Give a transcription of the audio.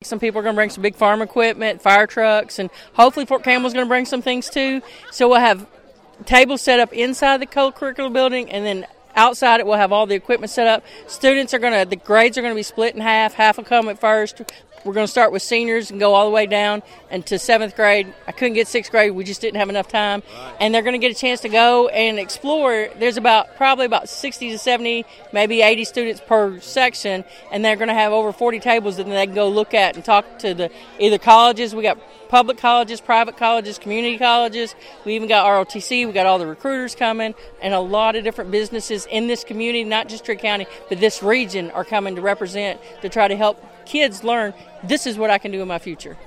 Some people are going to bring some big farm equipment, fire trucks, and hopefully Fort Campbell's going to bring some things too. So we'll have tables set up inside the co-curricular building, and then outside it we'll have all the equipment set up. The grades are going to be split in half. Half will come at first. We're going to start with seniors and go all the way down into 7th grade. I couldn't get 6th grade. We just didn't have enough time. Right. And they're going to get a chance to go and explore. There's probably about 60 to 70, maybe 80 students per section, and they're going to have over 40 tables that they can go look at and talk to either colleges. We got public colleges, private colleges, community colleges. We even got ROTC. We got all the recruiters coming, and a lot of different businesses in this community, not just Trigg County, but this region are coming to represent to try to help kids learn this is what I can do in my future.